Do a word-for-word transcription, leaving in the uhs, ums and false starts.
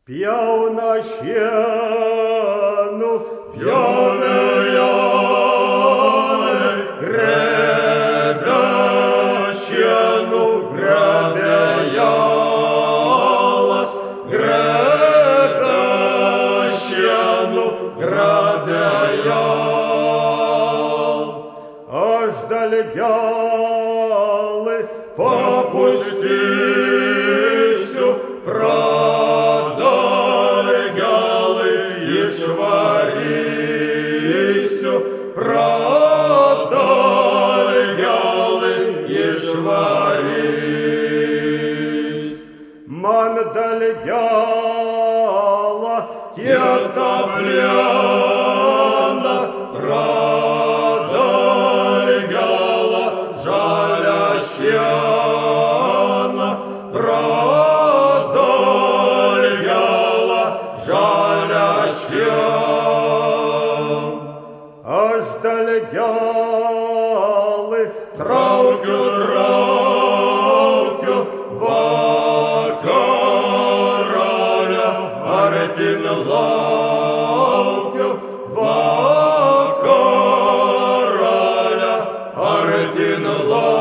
Pjauna šienu, pjovė jalai, grebė šienu, grebė jalas, grebė šienu, grebė jal. Aš dalgelai papustysiu, pradalgelai išvarysiu, pradalgelai išvarys. Man dalgelą kietą plieną, pradalgelą žalią šieną, pradalgelą žalią šieną. Aš dalgelai Traukiu, traukiu, vakaralę, artin laukiu, vakaralę, artin laukiu.